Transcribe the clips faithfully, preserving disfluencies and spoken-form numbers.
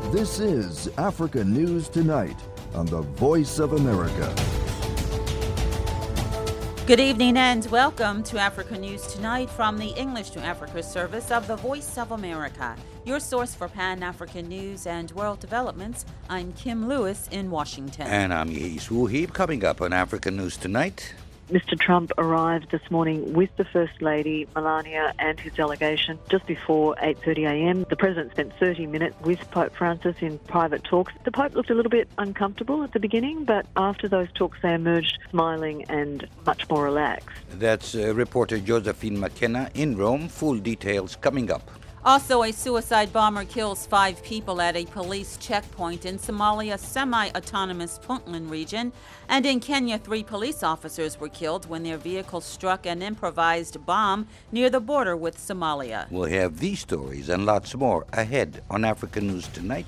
This is Africa News Tonight on the Voice of America. Good evening and welcome to Africa News Tonight from the English to Africa service of the Voice of America, your source for Pan-African news and world developments. I'm Kim Lewis in Washington. And I'm Yehis Wuhib. Coming up on Africa News Tonight. Mister Trump arrived this morning with the First Lady, Melania, and his delegation just before eight thirty a.m. The President spent thirty minutes with Pope Francis in private talks. The Pope looked a little bit uncomfortable at the beginning, but after those talks they emerged smiling and much more relaxed. That's uh, reporter Josephine McKenna in Rome. Full details coming up. Also, a suicide bomber kills five people at a police checkpoint in Somalia's semi-autonomous Puntland region. And in Kenya, three police officers were killed when their vehicle struck an improvised bomb near the border with Somalia. We'll have these stories and lots more ahead on Africa News Tonight.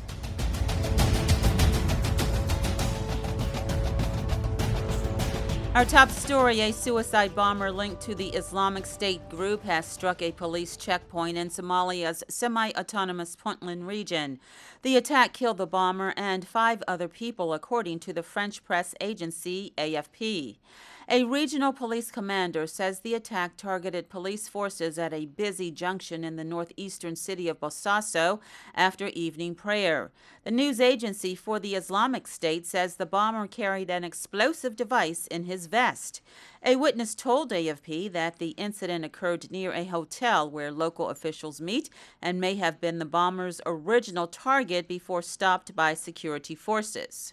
Our top story, a suicide bomber linked to the Islamic State group has struck a police checkpoint in Somalia's semi-autonomous Puntland region. The attack killed the bomber and five other people, according to the French press agency A F P. A regional police commander says the attack targeted police forces at a busy junction in the northeastern city of Bosaso after evening prayer. The news agency for the Islamic State says the bomber carried an explosive device in his vest. A witness told A F P that the incident occurred near a hotel where local officials meet and may have been the bomber's original target before stopped by security forces.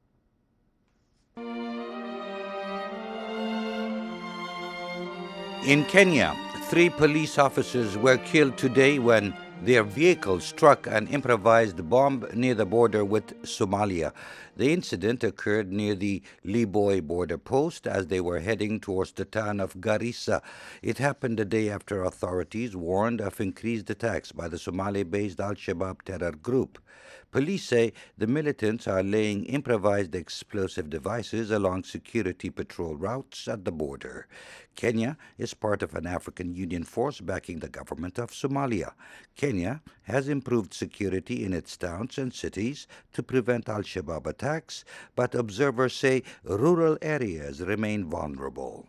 In Kenya, three police officers were killed today when their vehicle struck an improvised bomb near the border with Somalia. The incident occurred near the Liboy border post as they were heading towards the town of Garissa. It happened the day after authorities warned of increased attacks by the Somali-based Al-Shabaab terror group. Police say the militants are laying improvised explosive devices along security patrol routes at the border. Kenya is part of an African Union force backing the government of Somalia. Kenya has improved security in its towns and cities to prevent Al-Shabaab attacks, but observers say rural areas remain vulnerable.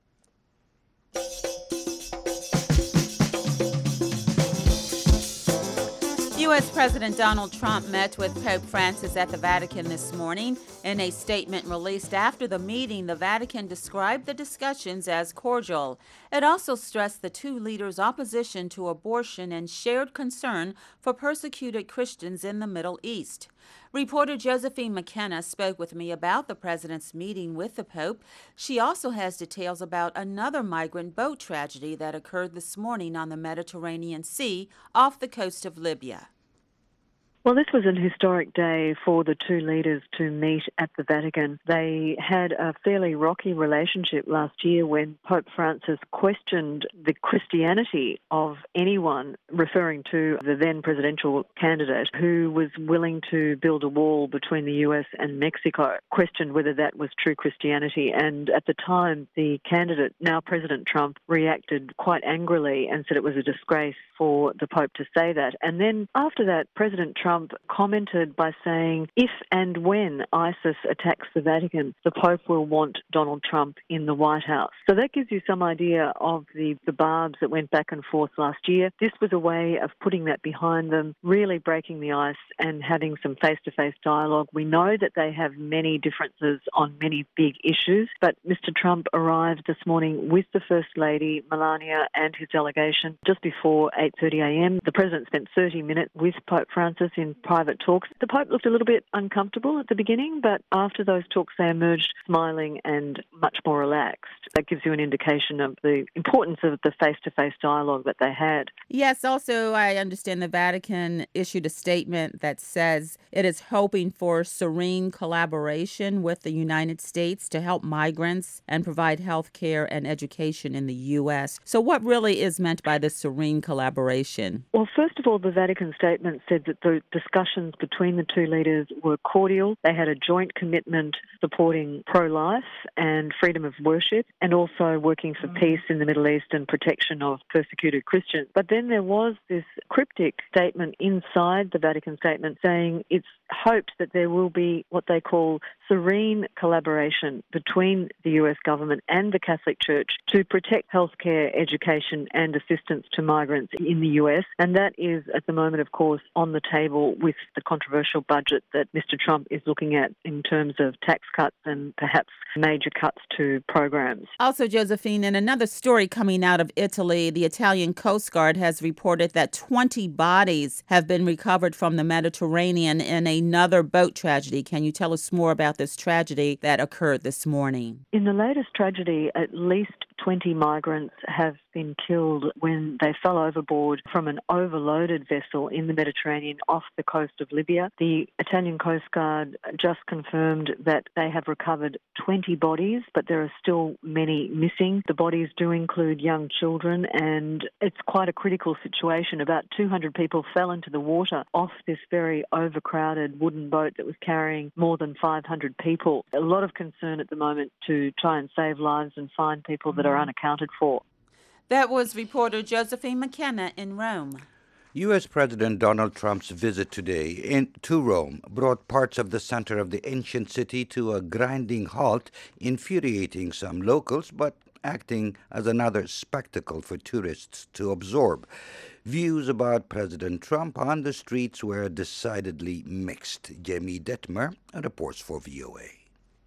U S. President Donald Trump met with Pope Francis at the Vatican this morning. In a statement released after the meeting, the Vatican described the discussions as cordial. It also stressed the two leaders' opposition to abortion and shared concern for persecuted Christians in the Middle East. Reporter Josephine McKenna spoke with me about the president's meeting with the Pope. She also has details about another migrant boat tragedy that occurred this morning on the Mediterranean Sea off the coast of Libya. Well, this was an historic day for the two leaders to meet at the Vatican. They had a fairly rocky relationship last year when Pope Francis questioned the Christianity of anyone, referring to the then presidential candidate who was willing to build a wall between the U S and Mexico, questioned whether that was true Christianity. And at the time, the candidate, now President Trump, reacted quite angrily and said it was a disgrace for the Pope to say that. And then after that, President Trump commented by saying, if and when ISIS attacks the Vatican, the Pope will want Donald Trump in the White House. So that gives you some idea of the, the barbs that went back and forth last year. This was a way of putting that behind them, really breaking the ice and having some face-to-face dialogue. We know that they have many differences on many big issues, but Mister Trump arrived this morning with the First Lady, Melania, and his delegation just before eight thirty a.m. The President spent thirty minutes with Pope Francis in private talks. The Pope looked a little bit uncomfortable at the beginning, but after those talks they emerged smiling and much more relaxed. That gives you an indication of the importance of the face-to-face dialogue that they had. Yes, also I understand the Vatican issued a statement that says it is hoping for serene collaboration with the United States to help migrants and provide health care and education in the U S. So what really is meant by this serene collaboration? Well, first of all, the Vatican statement said that the discussions between the two leaders were cordial. They had a joint commitment supporting pro-life and freedom of worship, and also working for peace in the Middle East and protection of persecuted Christians. But then there was this cryptic statement inside the Vatican statement saying it's hoped that there will be what they call serene collaboration between the U S government and the Catholic Church to protect healthcare, education and assistance to migrants in the U S. And that is at the moment, of course, on the table with the controversial budget that Mister Trump is looking at in terms of tax cuts and perhaps major cuts to programs. Also, Josephine, in another story coming out of Italy, the Italian Coast Guard has reported that twenty bodies have been recovered from the Mediterranean in another boat tragedy. Can you tell us more about this tragedy that occurred this morning? In the latest tragedy, at least twenty migrants have been killed when they fell overboard from an overloaded vessel in the Mediterranean off the coast of Libya. The Italian Coast Guard just confirmed that they have recovered twenty bodies, but there are still many missing. The bodies do include young children, and it's quite a critical situation. About two hundred people fell into the water off this very overcrowded wooden boat that was carrying more than five hundred people. A lot of concern at the moment to try and save lives and find people that are unaccounted for. That was reporter Josephine McKenna in Rome. U S. President Donald Trump's visit today in, to Rome brought parts of the center of the ancient city to a grinding halt, infuriating some locals, but acting as another spectacle for tourists to absorb. Views about President Trump on the streets were decidedly mixed. Jamie Detmer reports for V O A.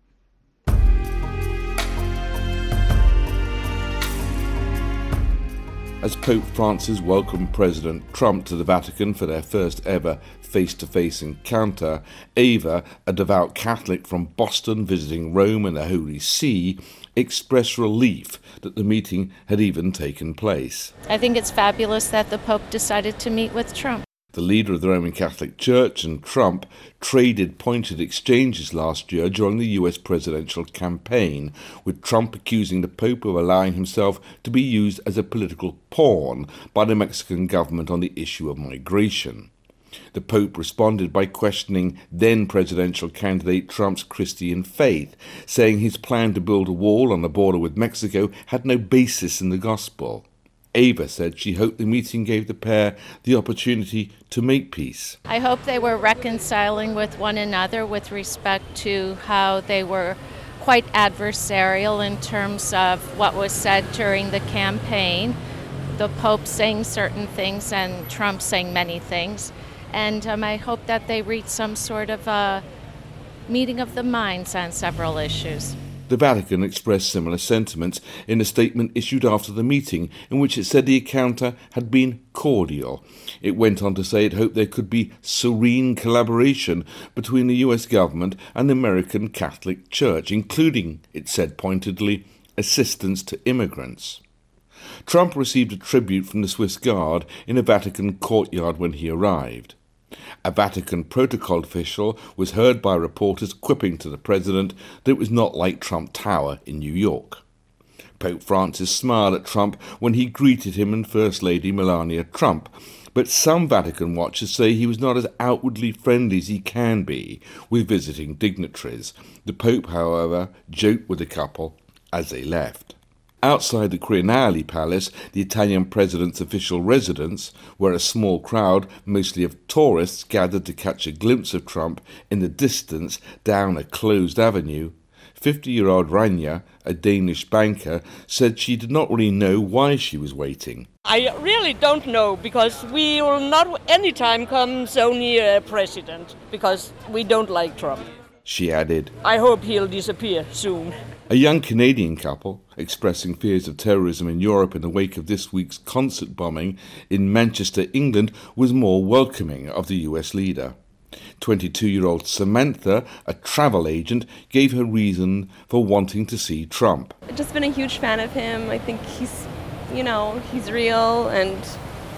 As Pope Francis welcomed President Trump to the Vatican for their first ever face-to-face encounter, Ava, a devout Catholic from Boston visiting Rome and the Holy See, expressed relief that the meeting had even taken place. I think it's fabulous that the Pope decided to meet with Trump. The leader of the Roman Catholic Church and Trump traded pointed exchanges last year during the U S presidential campaign, with Trump accusing the Pope of allowing himself to be used as a political pawn by the Mexican government on the issue of migration. The Pope responded by questioning then-presidential candidate Trump's Christian faith, saying his plan to build a wall on the border with Mexico had no basis in the gospel. Ava said she hoped the meeting gave the pair the opportunity to make peace. I hope they were reconciling with one another with respect to how they were quite adversarial in terms of what was said during the campaign. The Pope saying certain things and Trump saying many things. And um, I hope that they reach some sort of a meeting of the minds on several issues. The Vatican expressed similar sentiments in a statement issued after the meeting, in which it said the encounter had been cordial. It went on to say it hoped there could be serene collaboration between the U S government and the American Catholic Church, including, it said pointedly, assistance to immigrants. Trump received a tribute from the Swiss Guard in a Vatican courtyard when he arrived. A Vatican protocol official was heard by reporters quipping to the president that it was not like Trump Tower in New York. Pope Francis smiled at Trump when he greeted him and First Lady Melania Trump, but some Vatican watchers say he was not as outwardly friendly as he can be with visiting dignitaries. The Pope, however, joked with the couple as they left. Outside the Quirinale Palace, the Italian president's official residence, where a small crowd, mostly of tourists, gathered to catch a glimpse of Trump in the distance down a closed avenue, fifty-year-old Rania, a Danish banker, said she did not really know why she was waiting. I really don't know, because we will not anytime come so near a president, because we don't like Trump. She added, I hope he'll disappear soon. A young Canadian couple, expressing fears of terrorism in Europe in the wake of this week's concert bombing in Manchester, England, was more welcoming of the U S leader. twenty-two-year-old Samantha, a travel agent, gave her reason for wanting to see Trump. I've just been a huge fan of him. I think he's, you know, he's real, and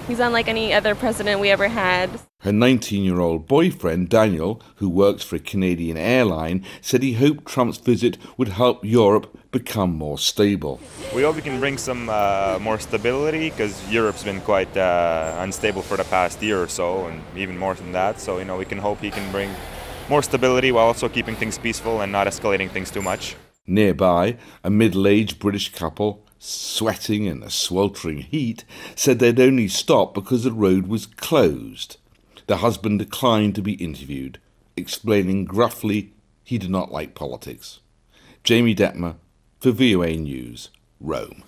He's unlike any other president we ever had. Her nineteen-year-old boyfriend, Daniel, who works for a Canadian airline, said he hoped Trump's visit would help Europe become more stable. We hope we can bring some uh, more stability, because Europe's been quite uh, unstable for the past year or so, and even more than that. So, you know, we can hope he can bring more stability while also keeping things peaceful and not escalating things too much. Nearby, a middle-aged British couple, sweating in the sweltering heat, said they'd only stopped because the road was closed. The husband declined to be interviewed, explaining gruffly he did not like politics. Jamie Detmer for V O A News, Rome.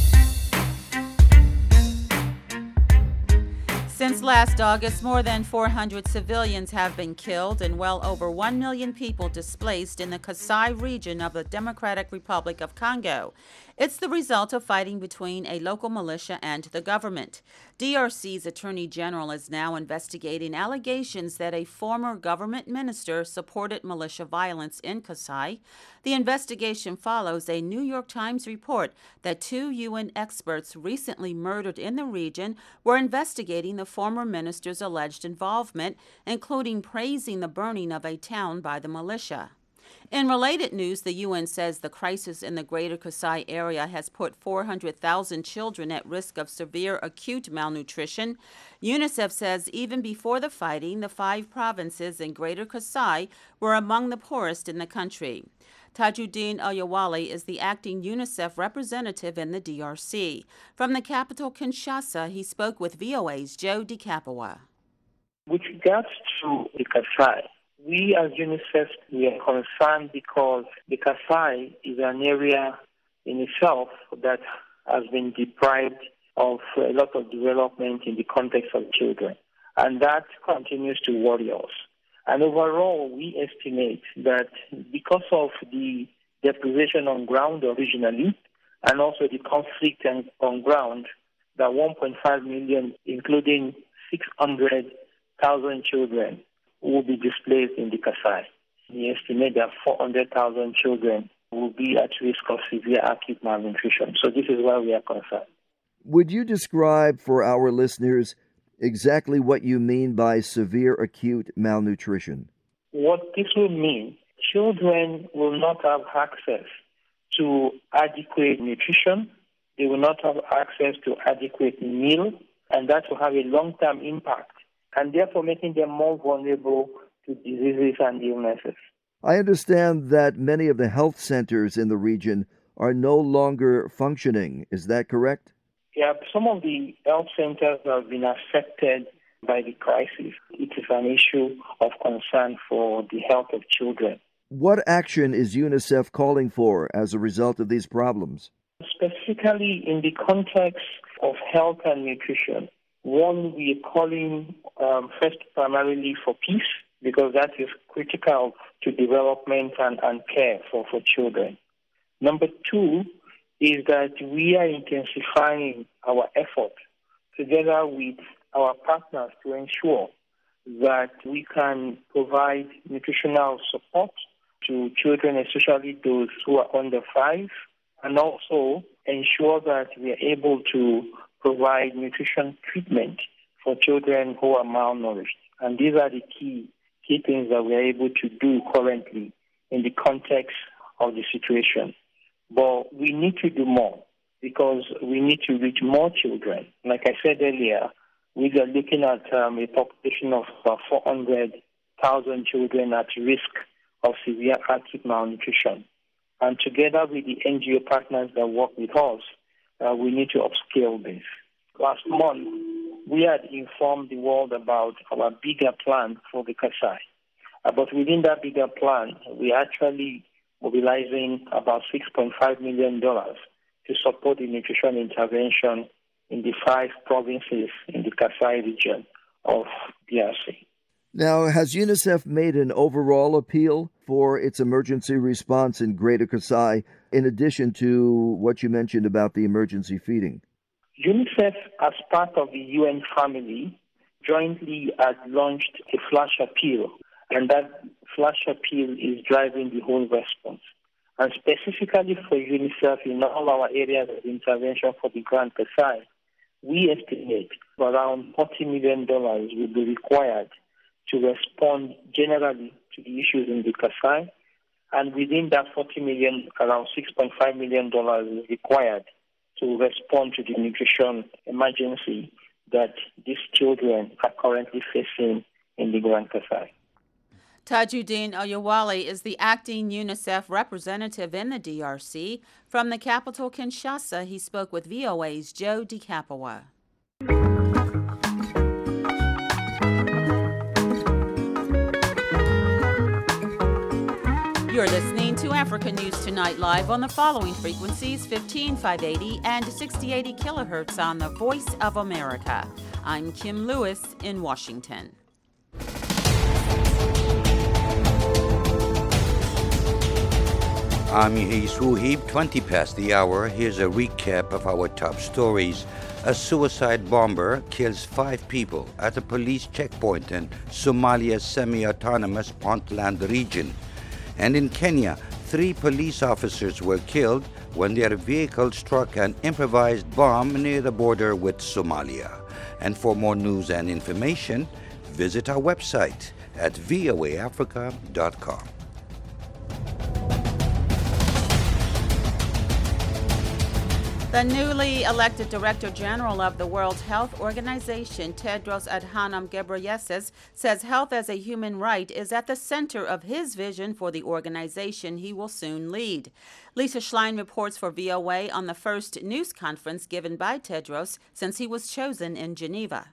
Since last August, more than four hundred civilians have been killed and well over one million people displaced in the Kasai region of the Democratic Republic of Congo. It's the result of fighting between a local militia and the government. D R C's Attorney General is now investigating allegations that a former government minister supported militia violence in Kasai. The investigation follows a New York Times report that two U N experts recently murdered in the region were investigating the former minister's alleged involvement, including praising the burning of a town by the militia. In related news, the U N says the crisis in the greater Kasai area has put four hundred thousand children at risk of severe acute malnutrition. UNICEF says even before the fighting, the five provinces in greater Kasai were among the poorest in the country. Tajuddin Oyewale is the acting UNICEF representative in the D R C. From the capital, Kinshasa, he spoke with V O A's Joe DiCapua. With regards to the Kasai, we as UNICEF, we are concerned because the Kasai is an area in itself that has been deprived of a lot of development in the context of children. And that continues to worry us. And overall, we estimate that because of the deprivation on ground originally, and also the conflict on ground, that one point five million, including six hundred thousand children, will be displaced in the Kasai. We estimate that four hundred thousand children will be at risk of severe acute malnutrition. So this is why we are concerned. Would you describe for our listeners exactly what you mean by severe acute malnutrition? What this will mean, children will not have access to adequate nutrition. They will not have access to adequate meal, and that will have a long-term impact, and therefore making them more vulnerable to diseases and illnesses. I understand that many of the health centers in the region are no longer functioning. Is that correct? Yeah, some of the health centers have been affected by the crisis. It is an issue of concern for the health of children. What action is UNICEF calling for as a result of these problems? Specifically in the context of health and nutrition, one, we are calling um, first primarily for peace, because that is critical to development and, and care for, for children. Number two is that we are intensifying our effort together with our partners to ensure that we can provide nutritional support to children, especially those who are under five, and also ensure that we are able to provide nutrition treatment for children who are malnourished. And these are the key, key things that we are able to do currently in the context of the situation. But we need to do more because we need to reach more children. Like I said earlier, we are looking at um, a population of about four hundred thousand children at risk of severe acute malnutrition. And together with the N G O partners that work with us, uh, we need to upscale this. Last month, we had informed the world about our bigger plan for the Kasai. Uh, but within that bigger plan, we are actually mobilizing about six point five million dollars to support the nutrition intervention in the five provinces in the Kasai region of D R C. Now, has UNICEF made an overall appeal for its emergency response in Greater Kasai, in addition to what you mentioned about the emergency feeding? UNICEF, as part of the U N family, jointly has launched a flash appeal, and that flash appeal is driving the whole response. And specifically for UNICEF in all our areas of intervention for the Grand Kasai, we estimate around forty million dollars will be required to respond generally to the issues in the Kasai. And within that forty million dollars, around six point five million dollars is required to respond to the nutrition emergency that these children are currently facing in the Grand Kasai. Tajuddin Oyewale is the acting UNICEF representative in the D R C. From the capital, Kinshasa, he spoke with V O A's Joe DeCapua. You're listening to Africa News Tonight live on the following frequencies: fifteen five eighty and sixty eighty kilohertz on the Voice of America. I'm Kim Lewis in Washington. I'm Yehi Suhaib, twenty past the hour. Here's a recap of our top stories. A suicide bomber kills five people at a police checkpoint in Somalia's semi-autonomous Puntland region. And in Kenya, three police officers were killed when their vehicle struck an improvised bomb near the border with Somalia. And for more news and information, visit our website at v o a africa dot com. The newly elected Director General of the World Health Organization, Tedros Adhanom Ghebreyesus, says health as a human right is at the center of his vision for the organization he will soon lead. Lisa Schlein reports for V O A on the first news conference given by Tedros since he was chosen in Geneva.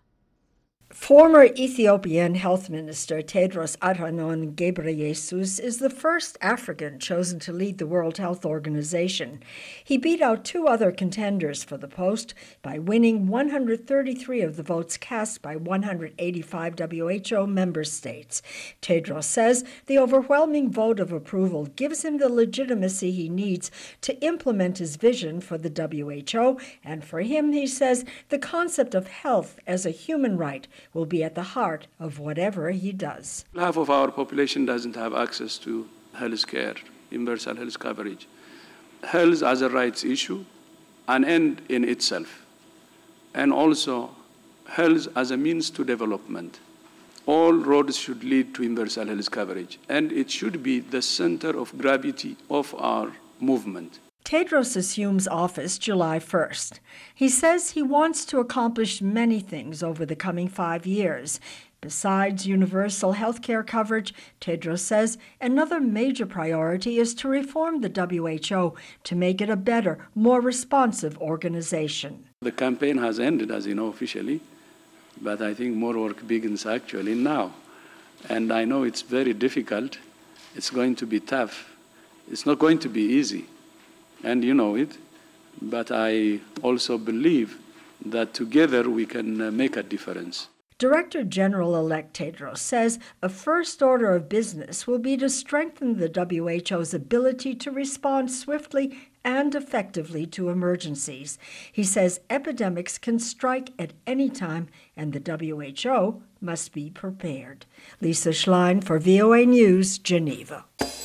Former Ethiopian Health Minister Tedros Adhanom Ghebreyesus is the first African chosen to lead the World Health Organization. He beat out two other contenders for the post by winning one hundred thirty-three of the votes cast by one hundred eighty-five W H O member states. Tedros says the overwhelming vote of approval gives him the legitimacy he needs to implement his vision for the W H O, and for him, he says, the concept of health as a human right will be at the heart of whatever he does. Half of our population doesn't have access to health care, universal health coverage. Health as a rights issue, an end in itself, and also health as a means to development. All roads should lead to universal health coverage, and it should be the center of gravity of our movement. Tedros assumes office July first. He says he wants to accomplish many things over the coming five years. Besides universal health care coverage, Tedros says another major priority is to reform the W H O to make it a better, more responsive organization. The campaign has ended, as you know, officially, but I think more work begins actually now. And I know it's very difficult. It's going to be tough. It's not going to be easy. And you know it, but I also believe that together we can uh, make a difference. Director General-elect Tedros says a first order of business will be to strengthen the W H O's ability to respond swiftly and effectively to emergencies. He says epidemics can strike at any time, and the W H O must be prepared. Lisa Schlein for V O A News, Geneva.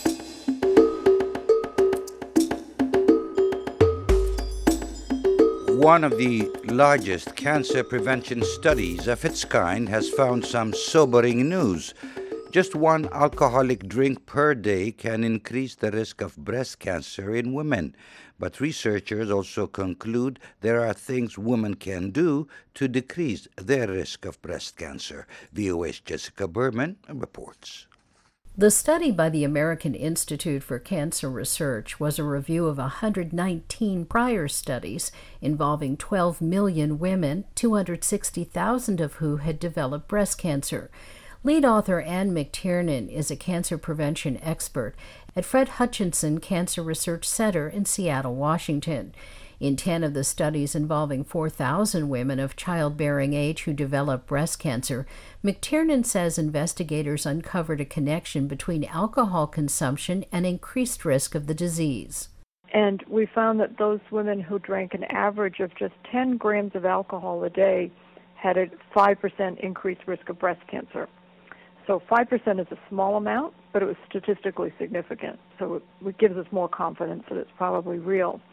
One of the largest cancer prevention studies of its kind has found some sobering news. Just one alcoholic drink per day can increase the risk of breast cancer in women. But researchers also conclude there are things women can do to decrease their risk of breast cancer. V O A's Jessica Berman reports. The study by the American Institute for Cancer Research was a review of one hundred nineteen prior studies involving twelve million women, two hundred sixty thousand of who had developed breast cancer. Lead author Ann McTiernan is a cancer prevention expert at Fred Hutchinson Cancer Research Center in Seattle, Washington. In ten of the studies involving four thousand women of childbearing age who developed breast cancer, McTiernan says investigators uncovered a connection between alcohol consumption and increased risk of the disease. And we found that those women who drank an average of just ten grams of alcohol a day had a five percent increased risk of breast cancer. So five percent is a small amount, but it was statistically significant. So it gives us more confidence that it's probably real.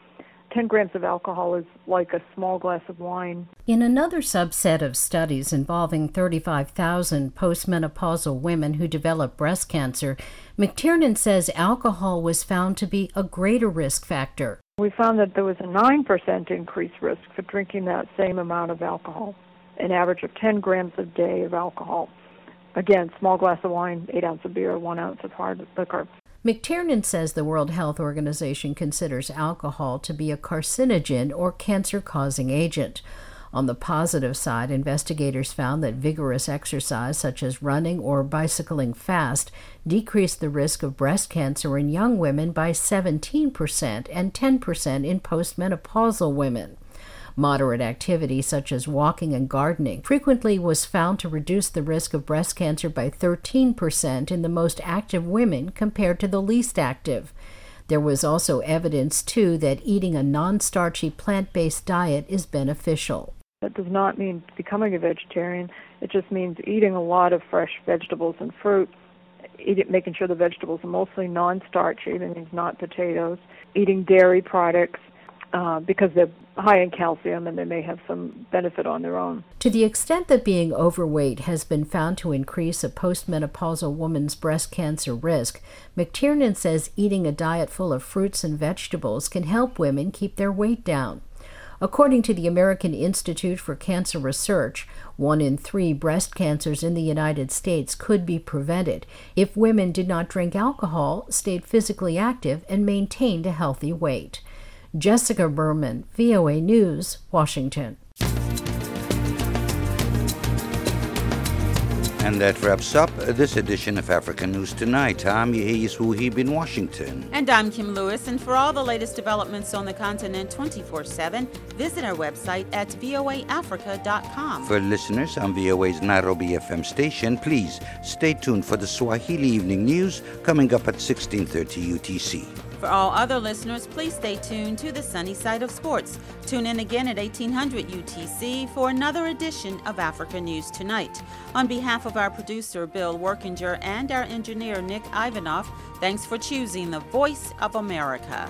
ten grams of alcohol is like a small glass of wine. In another subset of studies involving thirty-five thousand postmenopausal women who develop breast cancer, McTiernan says alcohol was found to be a greater risk factor. We found that there was a nine percent increased risk for drinking that same amount of alcohol, an average of ten grams a day of alcohol. Again, small glass of wine, eight ounce of beer, one ounce of hard liquor. McTiernan says the World Health Organization considers alcohol to be a carcinogen or cancer-causing agent. On the positive side, investigators found that vigorous exercise, such as running or bicycling fast, decreased the risk of breast cancer in young women by seventeen percent and ten percent in postmenopausal women. Moderate activity, such as walking and gardening, frequently was found to reduce the risk of breast cancer by thirteen percent in the most active women compared to the least active. There was also evidence, too, that eating a non-starchy plant-based diet is beneficial. That does not mean becoming a vegetarian. It just means eating a lot of fresh vegetables and fruit, eat, making sure the vegetables are mostly non-starchy, that means not potatoes, eating dairy products, Uh, because they're high in calcium and they may have some benefit on their own. To the extent that being overweight has been found to increase a postmenopausal woman's breast cancer risk, McTiernan says eating a diet full of fruits and vegetables can help women keep their weight down. According to the American Institute for Cancer Research, one in three breast cancers in the United States could be prevented if women did not drink alcohol, stayed physically active, and maintained a healthy weight. Jessica Berman, V O A News, Washington. And that wraps up this edition of Africa News Tonight. I'm Yehia Suhib in Washington. And I'm Kim Lewis. And for all the latest developments on the continent twenty-four seven, visit our website at voa africa dot com. For listeners on V O A's Nairobi F M station, please stay tuned for the Swahili Evening News coming up at sixteen thirty U T C. For all other listeners, please stay tuned to the sunny side of sports. Tune in again at eighteen hundred U T C for another edition of Africa News Tonight. On behalf of our producer, Bill Workinger, and our engineer, Nick Ivanoff, thanks for choosing the Voice of America.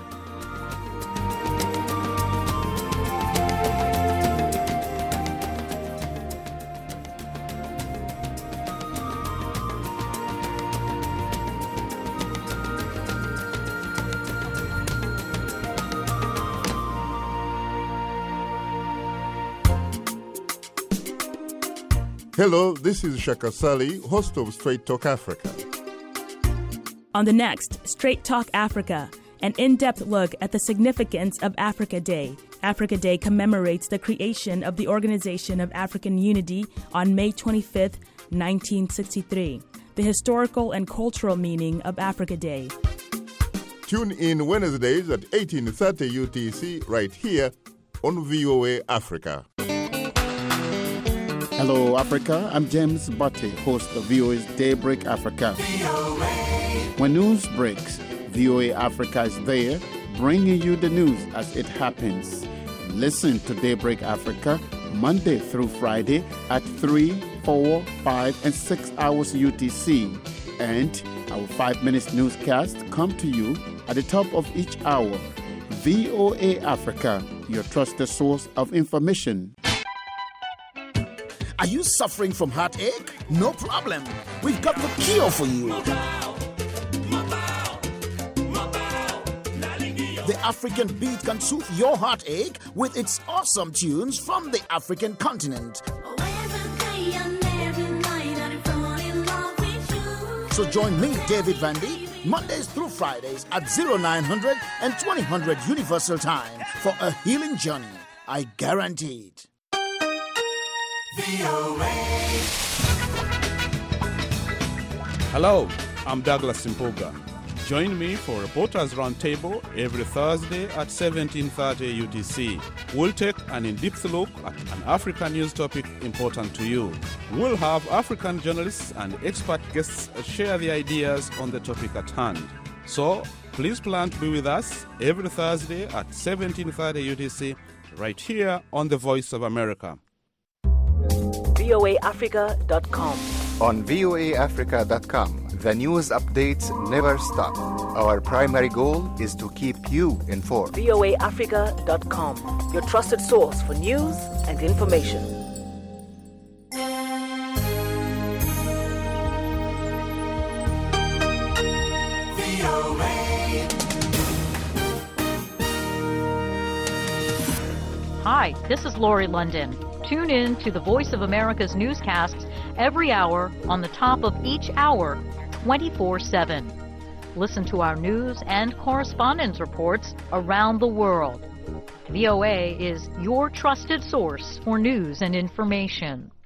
Hello, this is Shaka Sali, host of Straight Talk Africa. On the next Straight Talk Africa, an in-depth look at the significance of Africa Day. Africa Day commemorates the creation of the Organization of African Unity on May twenty-fifth, nineteen sixty-three. The historical and cultural meaning of Africa Day. Tune in Wednesdays at eighteen thirty U T C right here on V O A Africa. Hello, Africa. I'm James Butte, host of V O A's Daybreak Africa. V O A. When news breaks, V O A Africa is there, bringing you the news as it happens. Listen to Daybreak Africa Monday through Friday at three, four, five, and six hours U T C. And our five minutes newscast come to you at the top of each hour. V O A Africa, your trusted source of information. Are you suffering from heartache? No problem. We've got the cure for you. The African Beat can soothe your heartache with its awesome tunes from the African continent. So join me, David Vandy, Mondays through Fridays at oh nine hundred and twenty hundred Universal Time for a healing journey. I guarantee it. Hello, I'm Douglas Simpoga. Join me for Reporters Roundtable every Thursday at seventeen thirty U T C. We'll take an in-depth look at an African news topic important to you. We'll have African journalists and expert guests share their ideas on the topic at hand. So, please plan to be with us every Thursday at seventeen thirty U T C right here on The Voice of America. V O A Africa dot com. On V O A Africa dot com, The news updates never stop. Our primary goal is to keep you informed. V O A Africa dot com, your trusted source for news and information. Hi, this is Lori London. Tune in to the Voice of America's newscasts every hour on the top of each hour, twenty-four seven. Listen to our news and correspondence reports around the world. V O A is your trusted source for news and information.